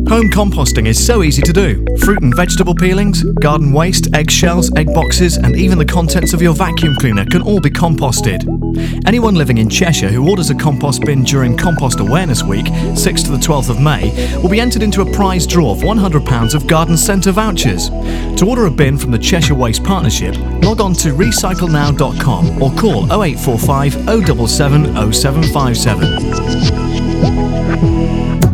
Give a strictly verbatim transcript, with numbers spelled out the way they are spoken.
Home composting is so easy to do. Fruit and vegetable peelings, garden waste, eggshells, egg boxes, and even the contents of your vacuum cleaner can all be composted. Anyone living in Cheshire who orders a compost bin during Compost Awareness Week, sixth to the twelfth of May, will be entered into a prize draw of one hundred pounds of garden centre vouchers. To order a bin from the Cheshire Waste Partnership, log on to recycle now dot com or call oh eight four five, oh seven seven, oh seven five seven.